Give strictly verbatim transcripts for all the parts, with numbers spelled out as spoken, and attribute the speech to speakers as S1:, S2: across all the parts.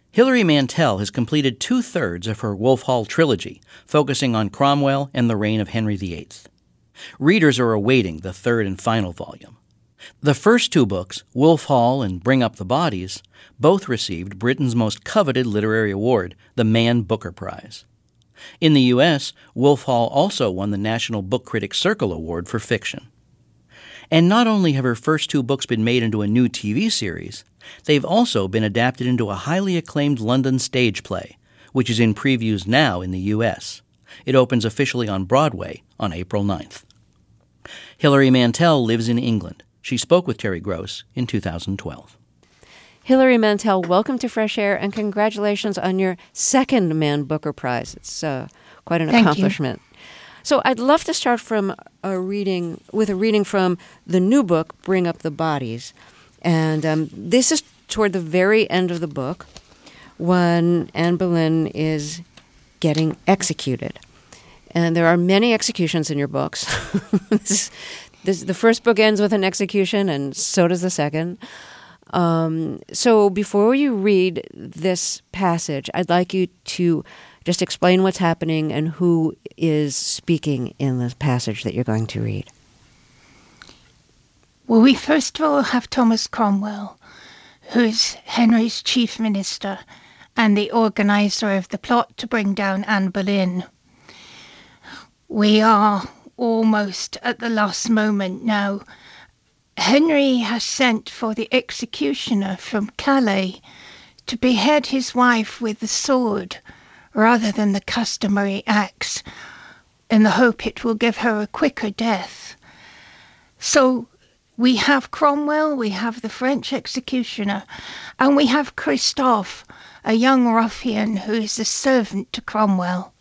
S1: Hilary Mantel has completed two-thirds of her Wolf Hall trilogy, focusing on Cromwell and the reign of Henry the Eighth. Readers are awaiting the third and final volume. The first two books, Wolf Hall and Bring Up the Bodies, both received Britain's most coveted literary award, the Man Booker Prize. In the U S, Wolf Hall also won the National Book Critics Circle Award for fiction. And not only have her first two books been made into a new T V series, they've also been adapted into a highly acclaimed London stage play, which is in previews now in the U S. It opens officially on Broadway on April ninth. Hilary Mantel lives in England. She spoke with Terry Gross in two thousand twelve.
S2: Hilary Mantel, welcome to Fresh Air, and congratulations on your second Man Booker Prize. It's uh, quite an
S3: Thank
S2: accomplishment. You. So I'd love to start from a reading with a reading from the new book, Bring Up the Bodies. And um, this is toward the very end of the book when Anne Boleyn is getting executed. And there are many executions in your books. this, this, the first book ends with an execution, and so does the second. Um, so before you read this passage, I'd like you to just explain what's happening and who is speaking in the passage that you're going to read.
S3: Well, we first of all have Thomas Cromwell, who is Henry's chief minister and the organizer of the plot to bring down Anne Boleyn. We are almost at the last moment now. Henry has sent for the executioner from Calais to behead his wife with the sword rather than the customary axe, in the hope it will give her a quicker death. So we have Cromwell, we have the French executioner, and we have Christophe, a young ruffian who is a servant to Cromwell.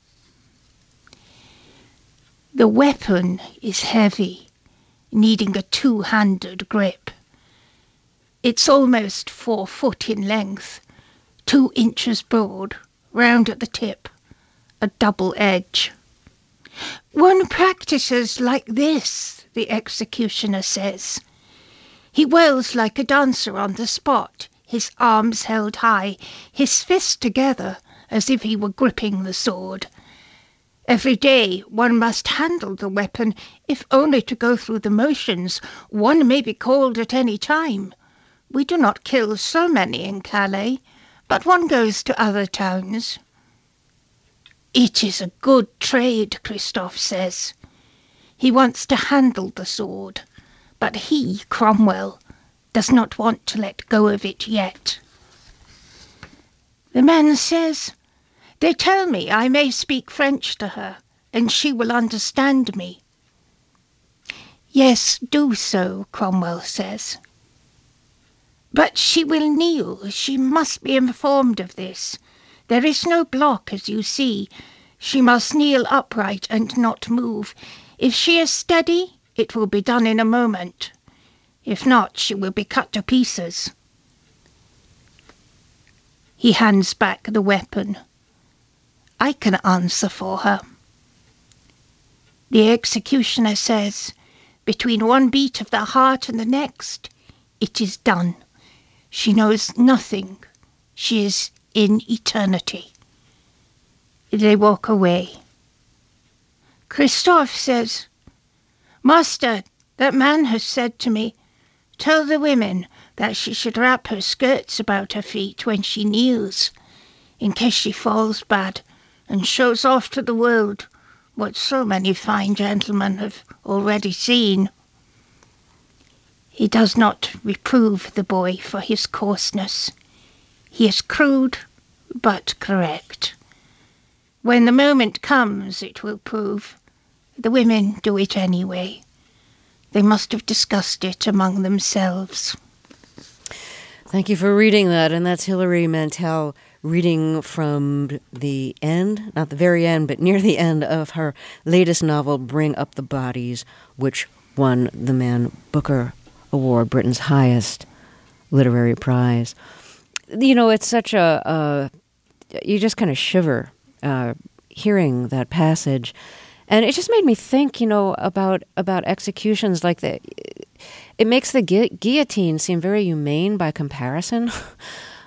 S3: The weapon is heavy, needing a two-handed grip. It's almost four foot in length, two inches broad, round at the tip, a double edge. One practices like this, the executioner says. He whirls like a dancer on the spot, his arms held high, his fists together as if he were gripping the sword. Every day one must handle the weapon, if only to go through the motions. One may be called at any time. We do not kill so many in Calais, but one goes to other towns. It is a good trade, Christophe says. He wants to handle the sword, but he, Cromwell, does not want to let go of it yet. The man says, "They tell me I may speak French to her, and she will understand me." "Yes, do so," Cromwell says. "But she will kneel. She must be informed of this. There is no block, as you see. She must kneel upright and not move. If she is steady, it will be done in a moment. If not, she will be cut to pieces." He hands back the weapon. "I can answer for her." The executioner says, "Between one beat of the heart and the next, it is done. She knows nothing. She is in eternity." They walk away. Christophe says, "Master, that man has said to me, 'Tell the women that she should wrap her skirts about her feet when she kneels, in case she falls bad and shows off to the world what so many fine gentlemen have already seen.'" He does not reprove the boy for his coarseness. He is crude, but correct. When the moment comes, it will prove. The women do it anyway. They must have discussed it among themselves.
S2: Thank you for reading that, and that's Hilary Mantel reading from the end, not the very end, but near the end of her latest novel, Bring Up the Bodies, which won the Man Booker Award, Britain's highest literary prize. You know, it's such a, uh, you just kind of shiver uh, hearing that passage. And it just made me think, you know, about about executions like that. It makes the gu- guillotine seem very humane by comparison.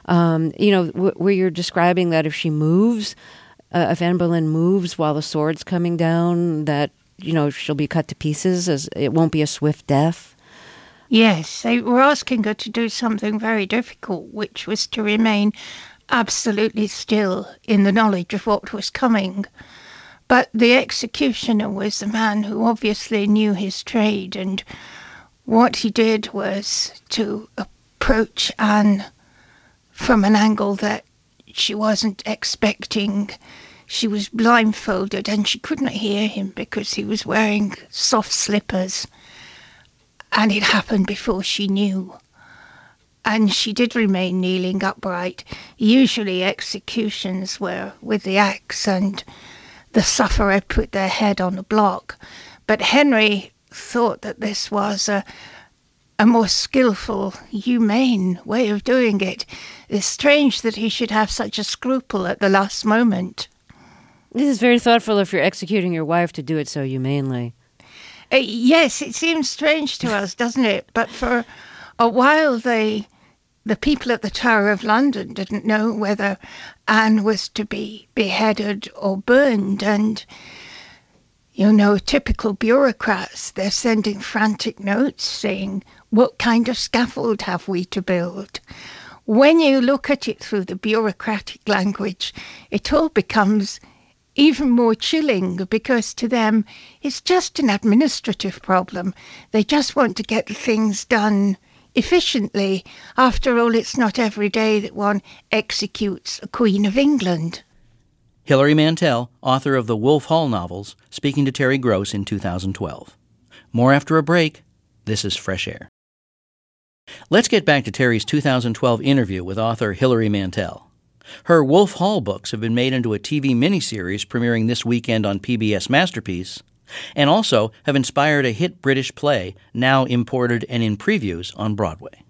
S2: Um, you know, w- where you're describing that if she moves, uh, if Anne Boleyn moves while the sword's coming down, that, you know, she'll be cut to pieces, as it won't be a swift death.
S3: Yes, they were asking her to do something very difficult, which was to remain absolutely still in the knowledge of what was coming. But the executioner was a man who obviously knew his trade, and what he did was to approach Anne from an angle that she wasn't expecting. She was blindfolded and she couldn't hear him because he was wearing soft slippers. And it happened before she knew. And she did remain kneeling upright. Usually executions were with the axe and the sufferer put their head on a block. But Henry thought that this was a, a more skillful, humane way of doing it. It's strange that he should have such a scruple at the last moment.
S2: This is very thoughtful if you're executing your wife to do it so humanely.
S3: Uh, yes, it seems strange to us, doesn't it? But for a while, they, the people at the Tower of London didn't know whether Anne was to be beheaded or burned. And, you know, typical bureaucrats, they're sending frantic notes saying, what kind of scaffold have we to build? When you look at it through the bureaucratic language, it all becomes even more chilling, because to them it's just an administrative problem. They just want to get things done efficiently. After all, it's not every day that one executes a Queen of England.
S1: Hilary Mantel, author of the Wolf Hall novels, speaking to Terry Gross in two thousand twelve. More after a break. This is Fresh Air. Let's get back to Terry's two thousand twelve interview with author Hilary Mantel. Her Wolf Hall books have been made into a T V miniseries premiering this weekend on P B S Masterpiece, and also have inspired a hit British play now imported and in previews on Broadway.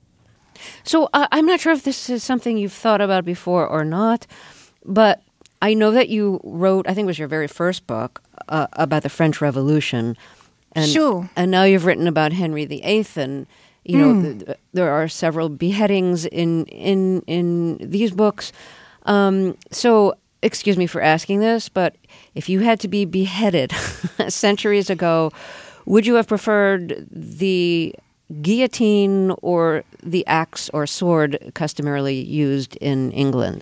S2: So uh, I'm not sure if this is something you've thought about before or not, but I know that you wrote, I think it was your very first book, uh, about the French Revolution. And,
S3: Sure.
S2: And now you've written about Henry the Eighth, and you know,
S3: Mm.
S2: th- there are several beheadings in in in these books. Um, so, excuse me for asking this, but if you had to be beheaded centuries ago, would you have preferred the guillotine or the axe or sword customarily used in England?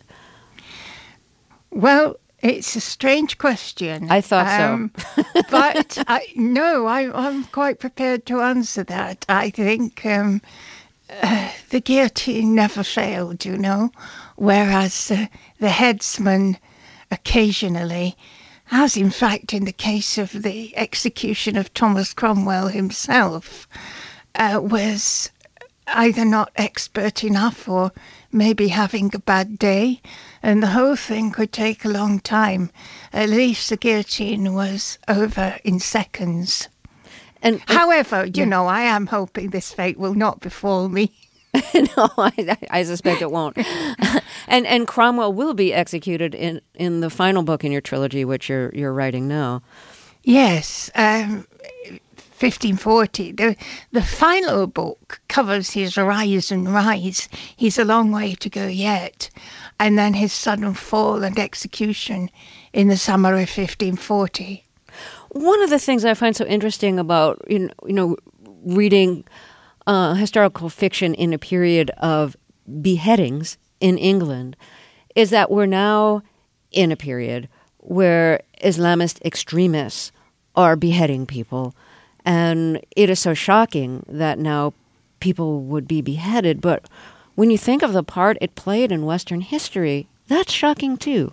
S3: Well, it's a strange question.
S2: I thought
S3: um, so. But I, no, I, I'm quite prepared to answer that. I think um, uh, the guillotine never failed, you know, whereas uh, the headsman occasionally, as in fact in the case of the execution of Thomas Cromwell himself, uh, was either not expert enough or maybe having a bad day, and the whole thing could take a long time. At least the guillotine was over in seconds.
S2: And, and
S3: However, you
S2: yeah.
S3: know, I am hoping this fate will not befall me.
S2: no, I, I suspect it won't. and and Cromwell will be executed in, in the final book in your trilogy, which you're you're writing now.
S3: Yes, um, fifteen forty. The, the final book covers his rise and rise. He's a long way to go yet. And then his sudden fall and execution in the summer of fifteen forty.
S2: One of the things I find so interesting about you know reading uh, historical fiction in a period of beheadings in England is that we're now in a period where Islamist extremists are beheading people. And it is so shocking that now people would be beheaded. But when you think of the part it played in Western history, that's shocking too.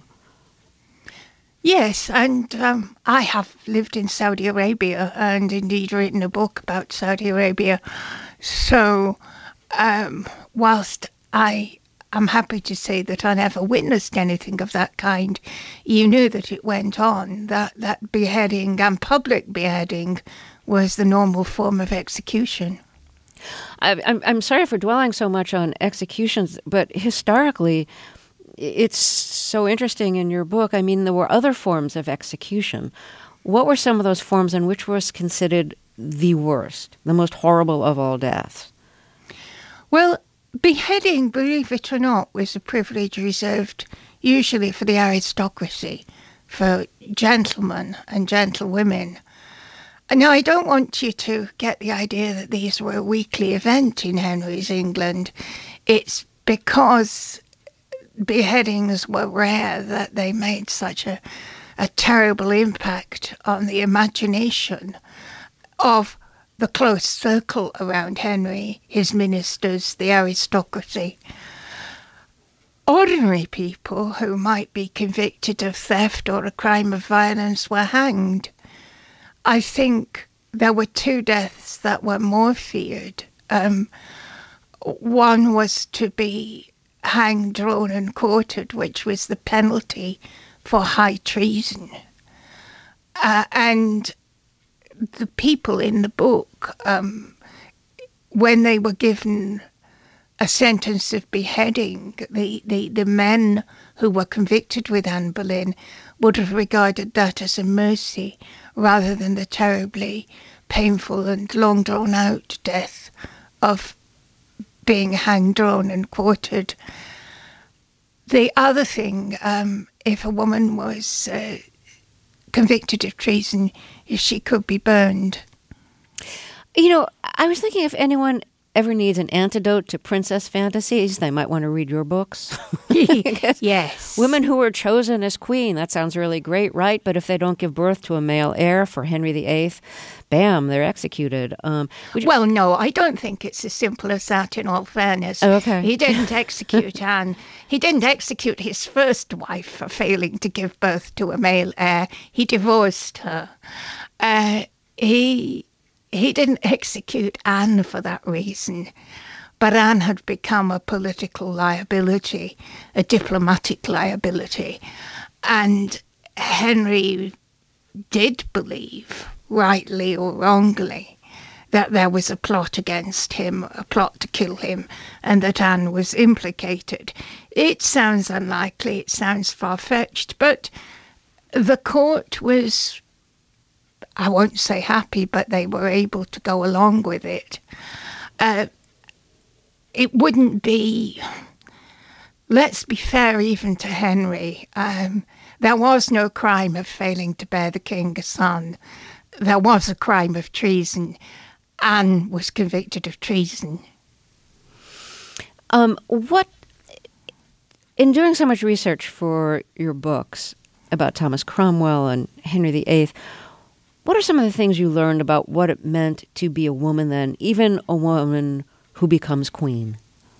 S3: Yes, and um, I have lived in Saudi Arabia and indeed written a book about Saudi Arabia. So um, whilst I am happy to say that I never witnessed anything of that kind, you knew that it went on, that, that beheading and public beheading was the normal form of execution.
S2: I, I'm, I'm sorry for dwelling so much on executions, but historically, it's so interesting in your book. I mean, there were other forms of execution. What were some of those forms, and which was considered the worst, the most horrible of all deaths?
S3: Well, beheading, believe it or not, was a privilege reserved usually for the aristocracy, for gentlemen and gentlewomen. Now, I don't want you to get the idea that these were a weekly event in Henry's England. It's because beheadings were rare that they made such a, a terrible impact on the imagination of the close circle around Henry, his ministers, the aristocracy. Ordinary people who might be convicted of theft or a crime of violence were hanged. I think there were two deaths that were more feared. Um, one was to be hanged, drawn and quartered, which was the penalty for high treason. Uh, and the people in the book, um, when they were given a sentence of beheading, the, the, the men who were convicted with Anne Boleyn would have regarded that as a mercy rather than the terribly painful and long drawn out death of being hanged, drawn and quartered. The other thing, um, if a woman was uh, convicted of treason, she could be burned.
S2: You know, I was thinking if anyone ever needs an antidote to princess fantasies, they might want to read your books.
S3: Yes.
S2: Women who were chosen as queen, that sounds really great, right? But if they don't give birth to a male heir for Henry the Eighth, bam, they're executed. Um,
S3: you... Well, no, I don't think it's as simple as that, in all fairness.
S2: Oh, okay.
S3: He didn't execute Anne. He didn't execute his first wife for failing to give birth to a male heir. He divorced her. Uh, he... He didn't execute Anne for that reason, but Anne had become a political liability, a diplomatic liability, and Henry did believe, rightly or wrongly, that there was a plot against him, a plot to kill him, and that Anne was implicated. It sounds unlikely, it sounds far-fetched, but the court was, I won't say happy, but they were able to go along with it. Uh, it wouldn't be, let's be fair even to Henry, um, there was no crime of failing to bear the king a son. There was a crime of treason. Anne was convicted of treason.
S2: Um, what, in doing so much research for your books about Thomas Cromwell and Henry the Eighth, what are some of the things you learned about what it meant to be a woman then, even a woman who becomes queen?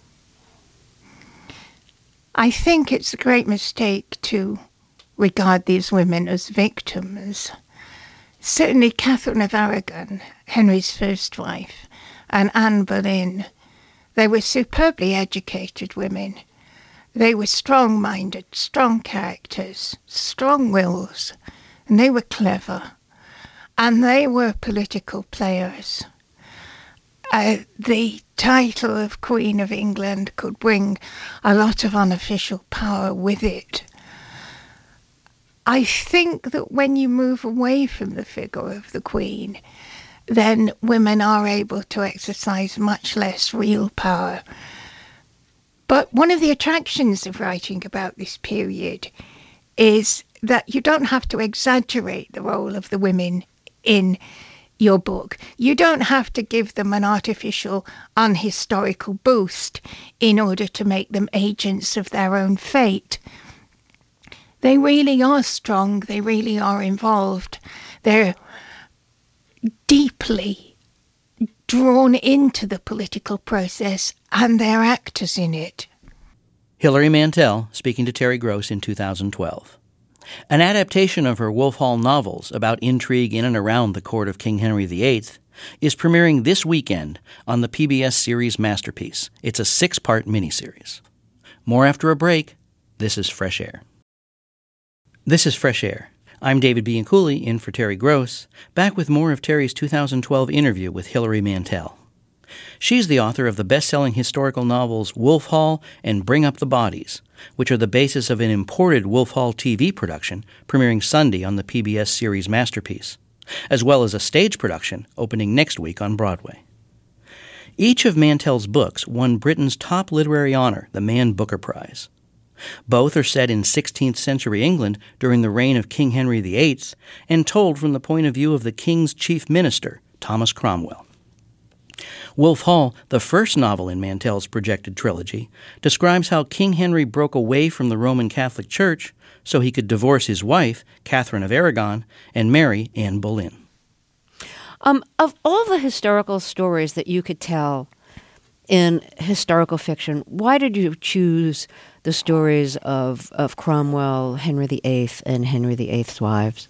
S3: I think it's a great mistake to regard these women as victims. Certainly Catherine of Aragon, Henry's first wife, and Anne Boleyn, they were superbly educated women. They were strong-minded, strong characters, strong wills, and they were clever. And they were political players. Uh, the title of Queen of England could bring a lot of unofficial power with it. I think that when you move away from the figure of the Queen, then women are able to exercise much less real power. But one of the attractions of writing about this period is that you don't have to exaggerate the role of the women in your book. You don't have to give them an artificial, unhistorical boost in order to make them agents of their own fate. They really are strong. They really are involved. They're deeply drawn into the political process, and they're actors in it.
S1: Hilary Mantel speaking to Terry Gross in two thousand twelve. An adaptation of her Wolf Hall novels about intrigue in and around the court of King Henry the Eighth is premiering this weekend on the P B S series Masterpiece. It's a six-part miniseries. More after a break. This is Fresh Air. This is Fresh Air. I'm David Bianculli, in for Terry Gross, back with more of Terry's two thousand twelve interview with Hilary Mantel. She's the author of the best-selling historical novels Wolf Hall and Bring Up the Bodies, which are the basis of an imported Wolf Hall T V production premiering Sunday on the P B S series Masterpiece, as well as a stage production opening next week on Broadway. Each of Mantell's books won Britain's top literary honor, the Man Booker Prize. Both are set in sixteenth century England during the reign of King Henry the Eighth and told from the point of view of the king's chief minister, Thomas Cromwell. Wolf Hall, the first novel in Mantell's projected trilogy, describes how King Henry broke away from the Roman Catholic Church so he could divorce his wife, Catherine of Aragon, and marry Anne Boleyn.
S2: Um, of all the historical stories that you could tell in historical fiction, why did you choose the stories of, of Cromwell, Henry the Eighth, and Henry the Eighth's wives?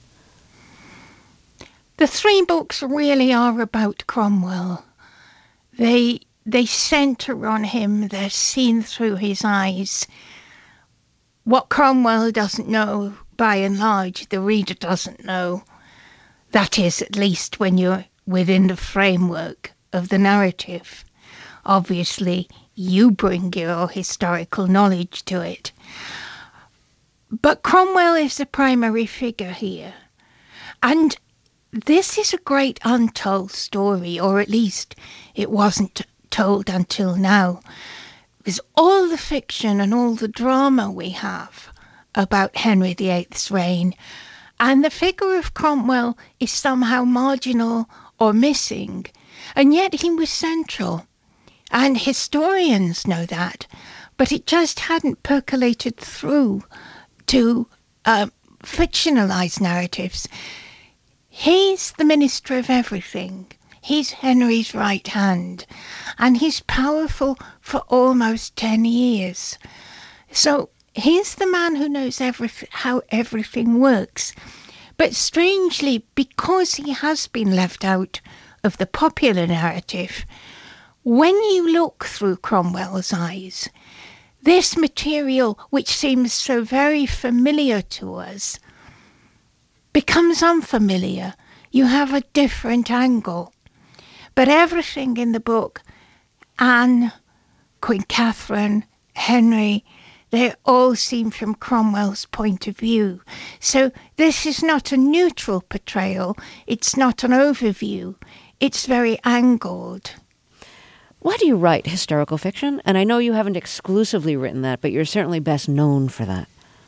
S3: The three books really are about Cromwell. They they centre on him. They're seen through his eyes. What Cromwell doesn't know, by and large, the reader doesn't know. That is, at least when you're within the framework of the narrative. Obviously, you bring your historical knowledge to it. But Cromwell is the primary figure here. And this is a great untold story, or at least it wasn't told until now. Because all the fiction and all the drama we have about Henry the Eighth's reign, and the figure of Cromwell is somehow marginal or missing, and yet he was central. And historians know that, but it just hadn't percolated through to uh, fictionalized narratives. He's the minister of everything. He's Henry's right hand, and he's powerful for almost ten years. So he's the man who knows everything, how everything works. But strangely, because he has been left out of the popular narrative, when you look through Cromwell's eyes, this material, which seems so very familiar to us, becomes unfamiliar. You have a different angle. But everything in the book, Anne, Queen Catherine, Henry, they all seem from Cromwell's point of view. So this is not a neutral portrayal. It's not an overview. It's very angled.
S2: Why do you write historical fiction? And I know you haven't exclusively written that, but you're certainly best known for that.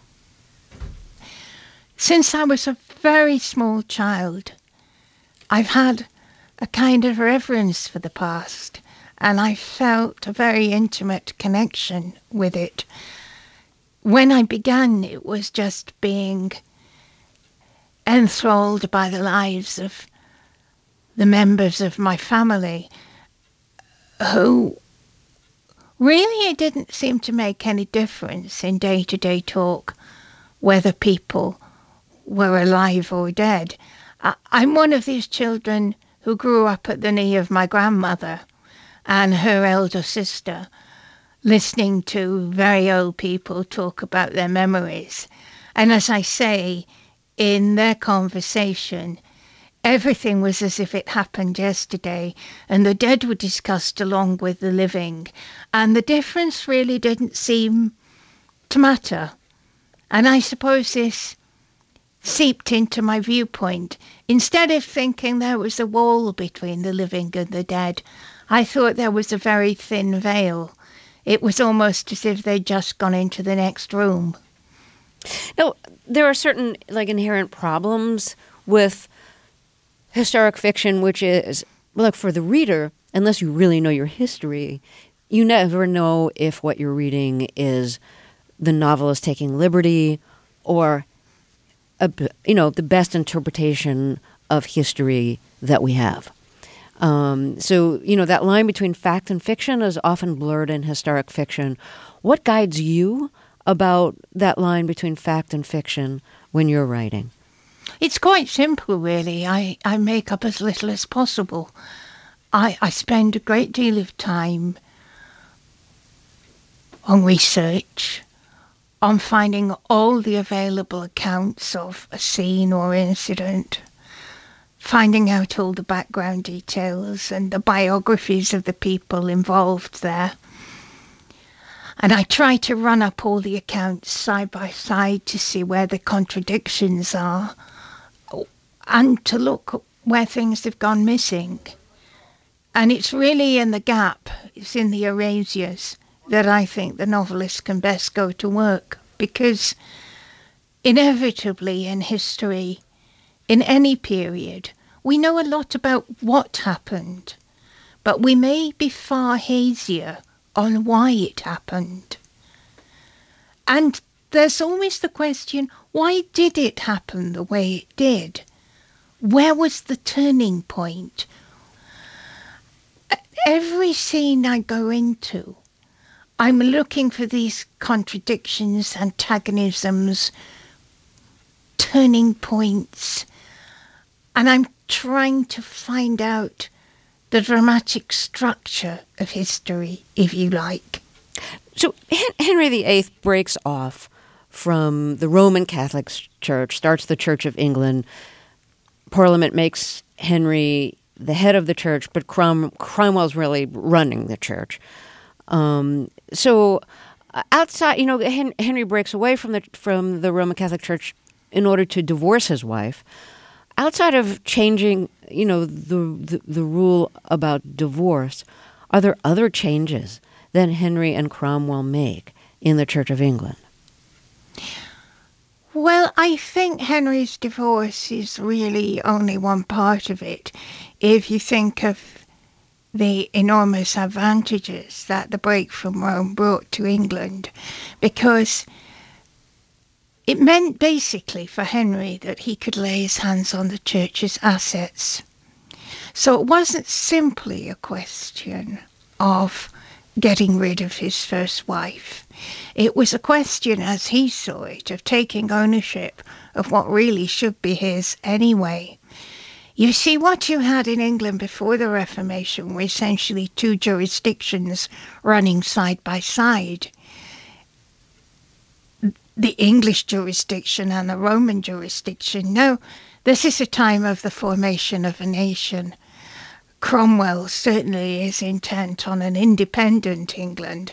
S3: Since I was a very small child, I've had a kind of reverence for the past, and I felt a very intimate connection with it. When I began, it was just being enthralled by the lives of the members of my family, who really it didn't seem to make any difference in day-to-day talk whether people were alive or dead. I, I'm one of these children who grew up at the knee of my grandmother and her elder sister, listening to very old people talk about their memories. And as I say, in their conversation, everything was as if it happened yesterday, and the dead were discussed along with the living, and the difference really didn't seem to matter. And I suppose this seeped into my viewpoint. Instead of thinking there was a wall between the living and the dead, I thought there was a very thin veil. It was almost as if they'd just gone into the next room.
S2: Now, there are certain like inherent problems with historic fiction, which is, look, for the reader, unless you really know your history, you never know if what you're reading is the novelist taking liberty or, a, you know, the best interpretation of history that we have. Um, so, you know, that line between fact and fiction is often blurred in historic fiction. What guides you about that line between fact and fiction when you're writing?
S3: It's quite simple, really. I, I make up as little as possible. I, I spend a great deal of time on research, on finding all the available accounts of a scene or incident, finding out all the background details and the biographies of the people involved there. And I try to run up all the accounts side by side to see where the contradictions are and to look where things have gone missing. And it's really in the gap, it's in the erasures, that I think the novelist can best go to work, because inevitably in history, in any period, we know a lot about what happened, but we may be far hazier on why it happened. And there's always the question, why did it happen the way it did? Where was the turning point? Every scene I go into, I'm looking for these contradictions, antagonisms, turning points, and I'm trying to find out the dramatic structure of history, if you like.
S2: So Henry the Eighth breaks off from the Roman Catholic Church, starts the Church of England. Parliament makes Henry the head of the church, but Crom- Cromwell's really running the church. Um, so outside, you know, Hen- Henry breaks away from the from the Roman Catholic Church in order to divorce his wife. Outside of changing, you know, the, the the rule about divorce, are there other changes that Henry and Cromwell make in the Church of England?
S3: Well, I think Henry's divorce is really only one part of it. If you think of the enormous advantages that the break from Rome brought to England, because it meant basically for Henry that he could lay his hands on the church's assets. So it wasn't simply a question of getting rid of his first wife. It was a question, as he saw it, of taking ownership of what really should be his anyway. You see, what you had in England before the Reformation were essentially two jurisdictions running side by side. The English jurisdiction and the Roman jurisdiction. No, this is a time of the formation of a nation. Cromwell certainly is intent on an independent England,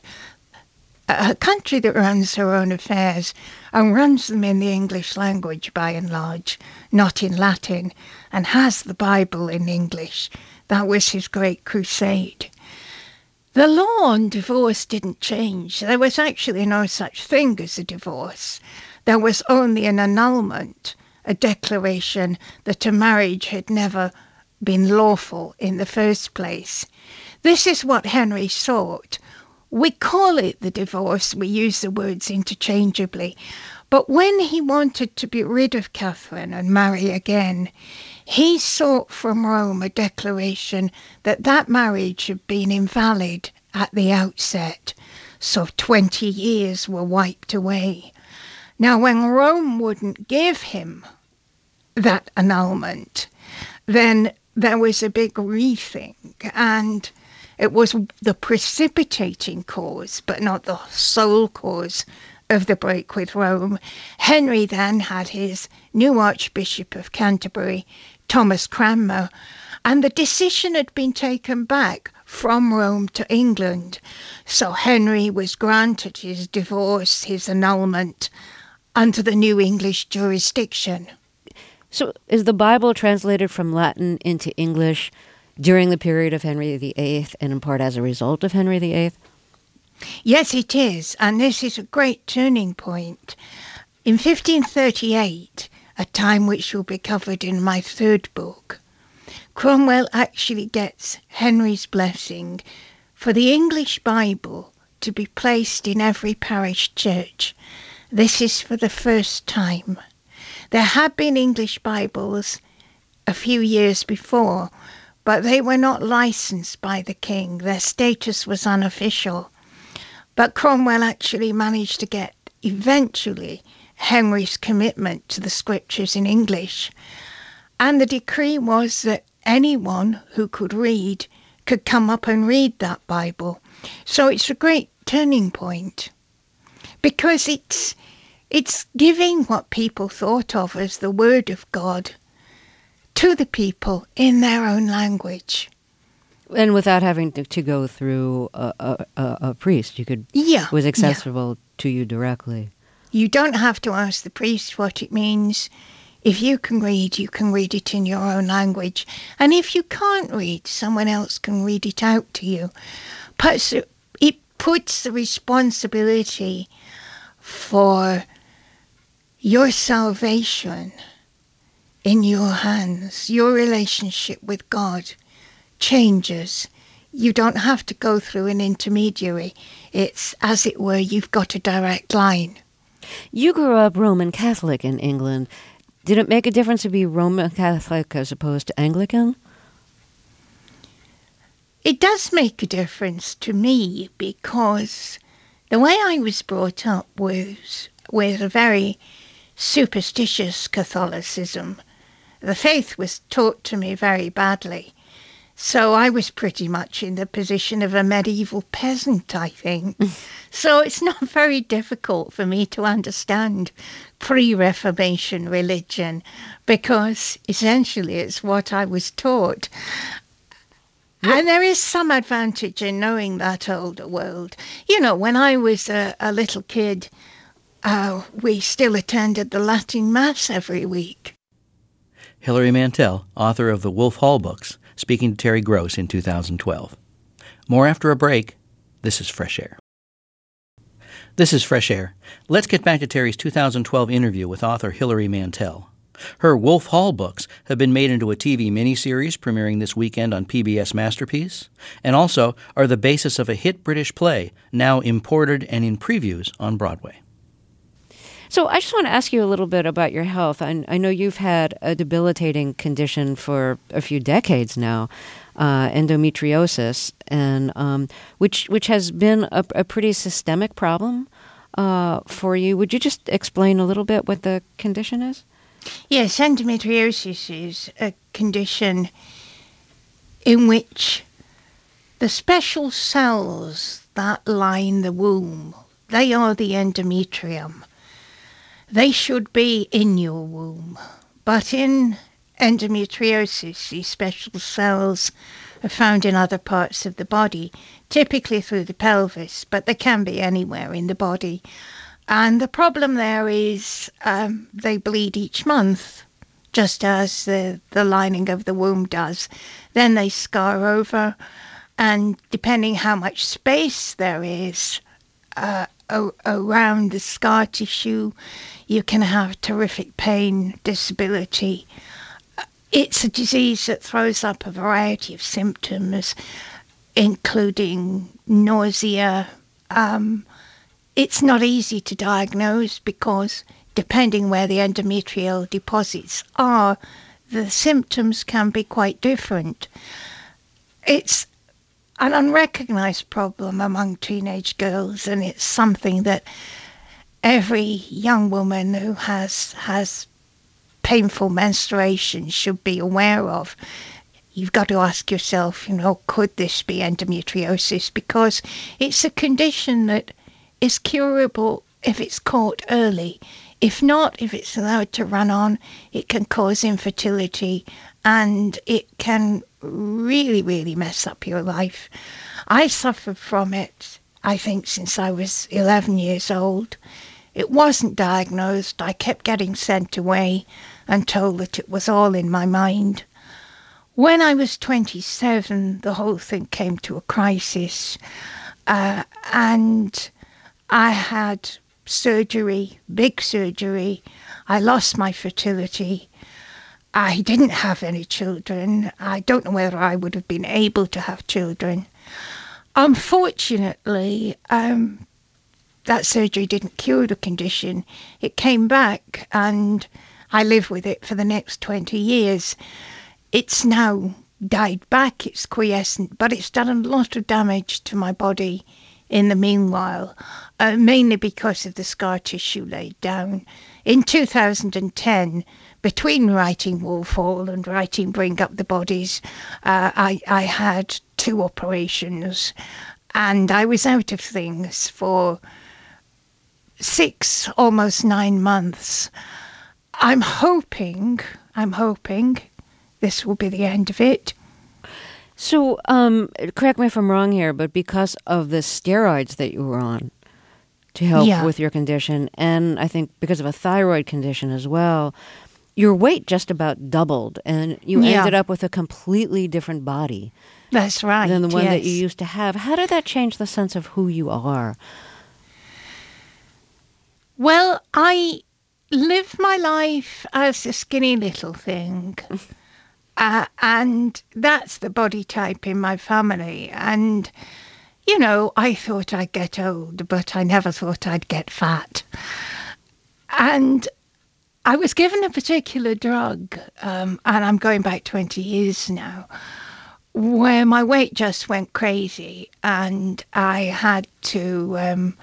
S3: a country that runs her own affairs and runs them in the English language by and large, not in Latin, and has the Bible in English. That was his great crusade. The law on divorce didn't change. There was actually no such thing as a divorce. There was only an annulment, a declaration that a marriage had never been lawful in the first place. This is what Henry sought. We call it the divorce, we use the words interchangeably, but when he wanted to be rid of Catherine and marry again, he sought from Rome a declaration that that marriage had been invalid at the outset, so twenty years were wiped away. Now, when Rome wouldn't give him that annulment, then there was a big rethink, and it was the precipitating cause, but not the sole cause, of the break with Rome. Henry then had his new Archbishop of Canterbury, Thomas Cranmer, and the decision had been taken back from Rome to England. So Henry was granted his divorce, his annulment, under the new English jurisdiction.
S2: So is the Bible translated from Latin into English during the period of Henry the Eighth and in part as a result of Henry the Eighth?
S3: Yes, it is, and this is a great turning point. In fifteen thirty-eight, a time which will be covered in my third book, Cromwell actually gets Henry's blessing for the English Bible to be placed in every parish church. This is for the first time. There had been English Bibles a few years before, but they were not licensed by the king. Their status was unofficial. But Cromwell actually managed to get, eventually, Henry's commitment to the scriptures in English. And the decree was that anyone who could read could come up and read that Bible. So it's a great turning point, because it's it's giving what people thought of as the Word of God to the people in their own language.
S2: And without having to, to go through a, a, a, a priest, you could.
S3: Yeah,
S2: it was accessible
S3: yeah.
S2: to you directly.
S3: You don't have to ask the priest what it means. If you can read, you can read it in your own language. And if you can't read, someone else can read it out to you. But it puts the responsibility for your salvation in your hands. Your relationship with God changes. You don't have to go through an intermediary. It's, as it were, you've got a direct line.
S2: You grew up Roman Catholic in England. Did it make a difference to be Roman Catholic as opposed to Anglican?
S3: It does make a difference to me because the way I was brought up was with a very superstitious Catholicism. The faith was taught to me very badly. So I was pretty much in the position of a medieval peasant, I think. So it's not very difficult for me to understand pre-Reformation religion because essentially it's what I was taught. And there is some advantage in knowing that older world. You know, when I was a, a little kid, uh, we still attended the Latin Mass every week.
S1: Hilary Mantel, author of the Wolf Hall books, speaking to Terry Gross in two thousand twelve. More after a break. This is Fresh Air. This is Fresh Air. Let's get back to Terry's two thousand twelve interview with author Hilary Mantel. Her Wolf Hall books have been made into a T V miniseries premiering this weekend on P B S Masterpiece, and also are the basis of a hit British play now imported and in previews on Broadway.
S2: So I just want to ask you a little bit about your health. I, I know you've had a debilitating condition for a few decades now, uh, endometriosis, and um, which which has been a, a pretty systemic problem uh, for you. Would you just explain a little bit what the condition is?
S3: Yes, endometriosis is a condition in which the special cells that line the womb, they are the endometrium. They should be in your womb, but in endometriosis, these special cells are found in other parts of the body, typically through the pelvis, but they can be anywhere in the body. And the problem there is um, they bleed each month, just as the, the lining of the womb does. Then they scar over, and depending how much space there is uh, around the scar tissue, you can have terrific pain, disability. It's a disease that throws up a variety of symptoms, including nausea. Um, it's not easy to diagnose because depending where the endometrial deposits are, the symptoms can be quite different. It's an unrecognised problem among teenage girls, and it's something that every young woman who has has painful menstruation should be aware of. You've got to ask yourself, you know, could this be endometriosis? Because it's a condition that is curable if it's caught early. If not, if it's allowed to run on, it can cause infertility and it can really, really mess up your life. I suffered from it, I think, since I was eleven years old. It wasn't diagnosed. I kept getting sent away and told that it was all in my mind. When I was twenty-seven, the whole thing came to a crisis, uh, and I had surgery, big surgery. I lost my fertility. I didn't have any children. I don't know whether I would have been able to have children. Unfortunately, um, that surgery didn't cure the condition. It came back and I lived with it for the next twenty years. It's now died back, it's quiescent, but it's done a lot of damage to my body in the meanwhile, uh, mainly because of the scar tissue laid down. In two thousand ten, between writing Wolf Hall and writing Bring Up the Bodies, uh, I, I had two operations and I was out of things for six, almost nine months. I'm hoping, I'm hoping this will be the end of it.
S2: So, um, correct me if I'm wrong here, but because of the steroids that you were on to help
S3: yeah.
S2: with your condition, and I think because of a thyroid condition as well, your weight just about doubled, and you
S3: Yeah.
S2: ended up with a completely different body
S3: That's right.
S2: than the one that
S3: yes.
S2: you used to have. How did that change the sense of who you are?
S3: Well, I live my life as a skinny little thing. uh, and that's the body type in my family. And, you know, I thought I'd get old, but I never thought I'd get fat. And I was given a particular drug, um, and I'm going back twenty years now, where my weight just went crazy, and I had to... Um,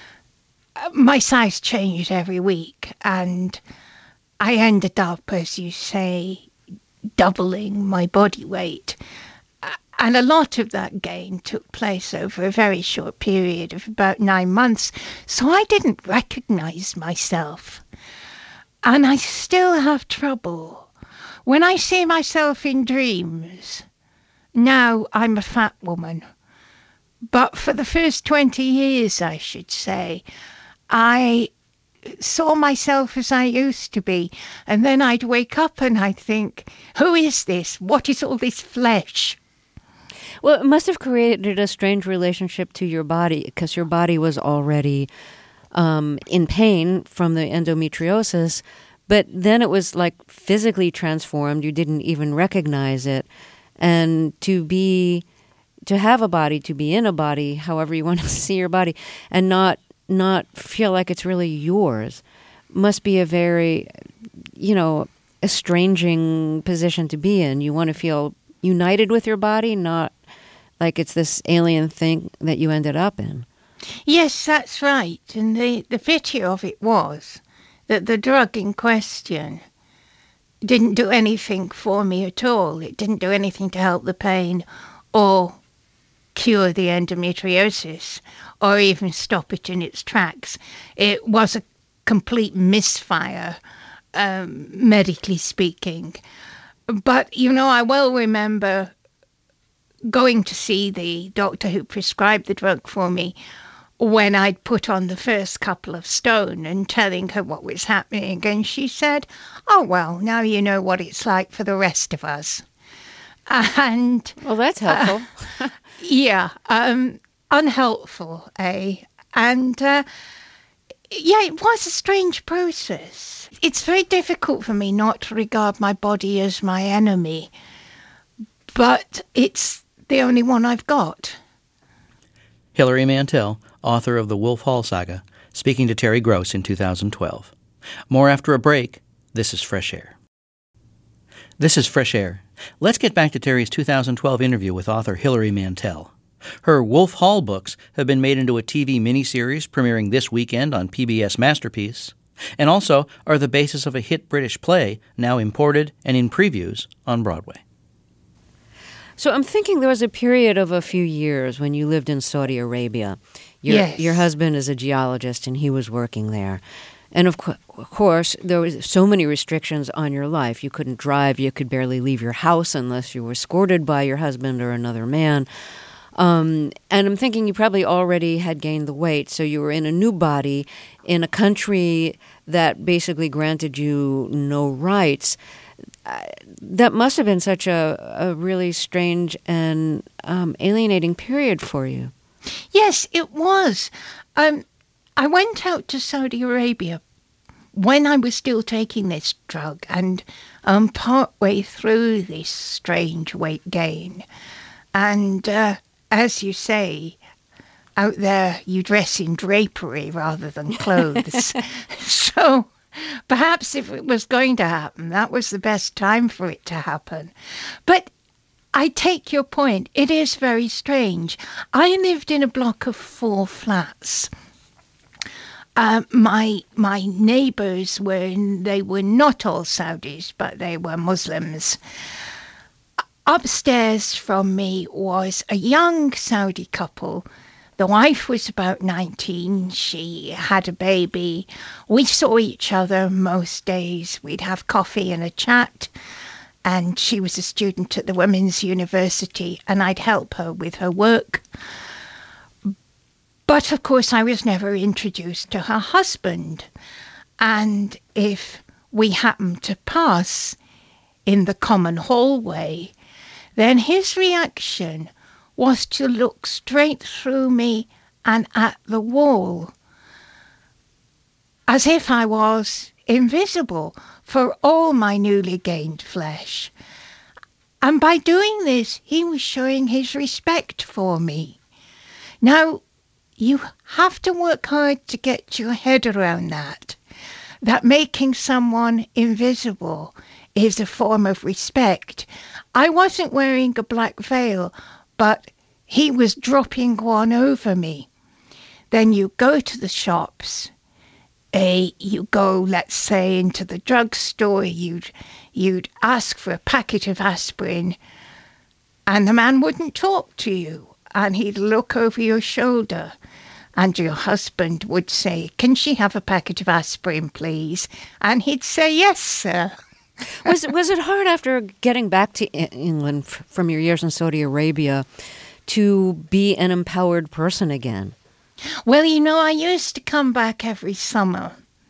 S3: my size changed every week, and I ended up, as you say, doubling my body weight. And a lot of that gain took place over a very short period of about nine months, so I didn't recognize myself. And I still have trouble. When I see myself in dreams, now I'm a fat woman. But for the first twenty years, I should say, I saw myself as I used to be, and then I'd wake up and I'd think, who is this? What is all this flesh?
S2: Well, it must have created a strange relationship to your body, because your body was already um, in pain from the endometriosis, but then it was like physically transformed. You didn't even recognize it. And to be, to have a body, to be in a body, however you want to see your body, and not not feel like it's really yours, must be a very, you know, estranging position to be in. You want to feel united with your body, not like it's this alien thing that you ended up in.
S3: Yes, that's right. And the, the pity of it was that the drug in question didn't do anything for me at all. It didn't do anything to help the pain or cure the endometriosis or even stop it in its tracks. It was a complete misfire, um, medically speaking. But, you know, I well remember going to see the doctor who prescribed the drug for me when I'd put on the first couple of stone and telling her what was happening. And she said, oh, well, now you know what it's like for the rest of us. And
S2: well, that's helpful.
S3: Uh, yeah, um, unhelpful, eh? And uh, yeah, it was a strange process. It's very difficult for me not to regard my body as my enemy, but it's the only one I've got.
S1: Hilary Mantel, author of the Wolf Hall Saga, speaking to Terry Gross in two thousand twelve. More after a break. This is Fresh Air. This is Fresh Air. Let's get back to Terry's two thousand twelve interview with author Hilary Mantel. Her Wolf Hall books have been made into a T V miniseries premiering this weekend on P B S Masterpiece, and also are the basis of a hit British play now imported and in previews on Broadway.
S2: So I'm thinking there was a period of a few years when you lived in Saudi Arabia. Your,
S3: Yes.
S2: Your husband is a geologist, and he was working there. And of, co- of course, there was so many restrictions on your life. You couldn't drive. You could barely leave your house unless you were escorted by your husband or another man. Um, and I'm thinking you probably already had gained the weight, so you were in a new body in a country that basically granted you no rights. Uh, that must have been such a, a really strange and um, alienating period for you.
S3: Yes, it was. Um, I went out to Saudi Arabia when I was still taking this drug, and um, partway through this strange weight gain. And uh, as you say, out there you dress in drapery rather than clothes. So perhaps if it was going to happen, that was the best time for it to happen. But I take your point. It is very strange. I lived in a block of four flats. Uh, my my neighbours were, they were not all Saudis, but they were Muslims. Upstairs from me was a young Saudi couple. The wife was about nineteen. She had a baby. We saw each other most days. We'd have coffee and a chat. And she was a student at the Women's University, and I'd help her with her work. But, of course, I was never introduced to her husband. And if we happened to pass in the common hallway, then his reaction was to look straight through me and at the wall, as if I was invisible for all my newly gained flesh. And by doing this, he was showing his respect for me. Now, you have to work hard to get your head around that, that making someone invisible is a form of respect. I wasn't wearing a black veil, but he was dropping one over me. Then you go to the shops. Uh, you go, let's say, into the drugstore. You'd, you'd ask for a packet of aspirin, and the man wouldn't talk to you, and he'd look over your shoulder, and your husband would say, "Can she have a packet of aspirin, please?" And he'd say, "Yes, sir."
S2: was was it hard after getting back to England f- from your years in Saudi Arabia to be an empowered person again?
S3: Well, you know, I used to come back every summer.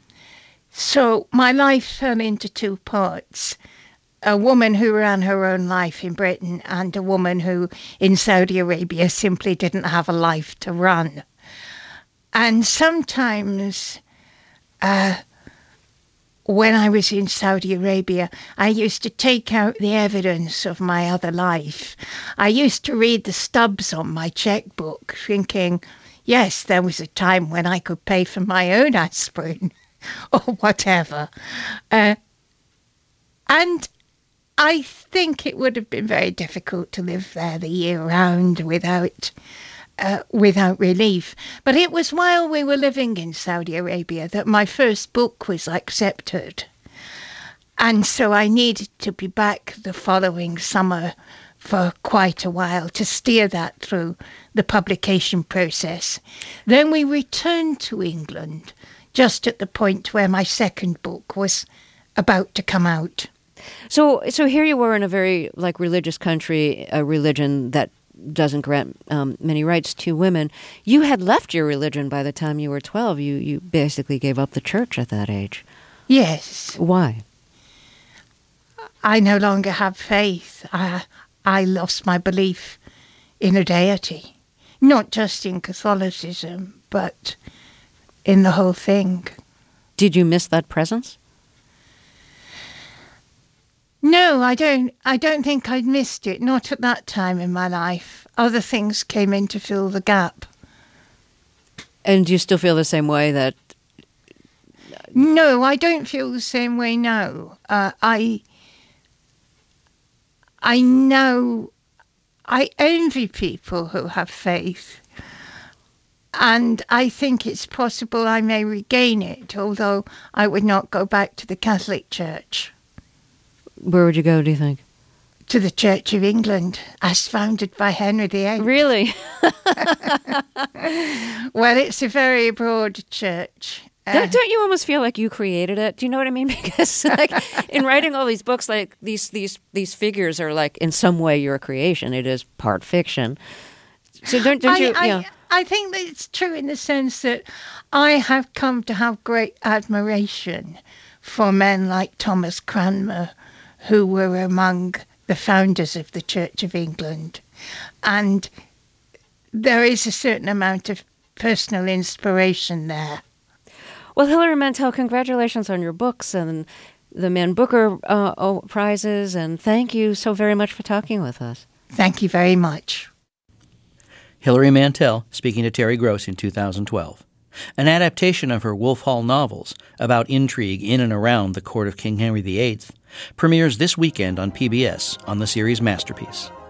S3: So my life fell into two parts. A woman who ran her own life in Britain and a woman who in Saudi Arabia simply didn't have a life to run. And sometimes uh, when I was in Saudi Arabia, I used to take out the evidence of my other life. I used to read the stubs on my checkbook thinking, yes, there was a time when I could pay for my own aspirin or whatever. Uh, and I think it would have been very difficult to live there the year round without uh, without relief. But it was while we were living in Saudi Arabia that my first book was accepted. And so I needed to be back the following summer for quite a while to steer that through the publication process. Then we returned to England just at the point where my second book was about to come out.
S2: So so here you were in a very like religious country, a religion that doesn't grant um, many rights to women. You had left your religion by the time you were twelve. You, you basically gave up the church at that age.
S3: Yes.
S2: Why?
S3: I no longer have faith. I, I lost my belief in a deity. Not just in Catholicism, but in the whole thing.
S2: Did you miss that presence?
S3: No, I don't. I don't think I'd missed it. Not at that time in my life. Other things came in to fill the gap.
S2: And do you still feel the same way that...
S3: No, I don't feel the same way now. Uh, I... I know... I envy people who have faith. And I think it's possible I may regain it, although I would not go back to the Catholic Church.
S2: Where would you go, do you think?
S3: To the Church of England, as founded by Henry the Eighth.
S2: Really?
S3: Well, it's a very broad church. Uh,
S2: don't, don't you almost feel like you created it? Do you know what I mean? Because like in writing all these books, like these these these figures are like in some way your creation. It is part fiction. So don't don't you?
S3: I,
S2: you know.
S3: I, I think that it's true in the sense that I have come to have great admiration for men like Thomas Cranmer, who were among the founders of the Church of England. And there is a certain amount of personal inspiration there.
S2: Well, Hilary Mantel, congratulations on your books and the Man Booker uh, oh, prizes, and thank you so very much for talking with us.
S3: Thank you very much.
S1: Hilary Mantel speaking to Terry Gross in two thousand twelve. An adaptation of her Wolf Hall novels about intrigue in and around the court of King Henry the Eighth premieres this weekend on P B S on the series Masterpiece.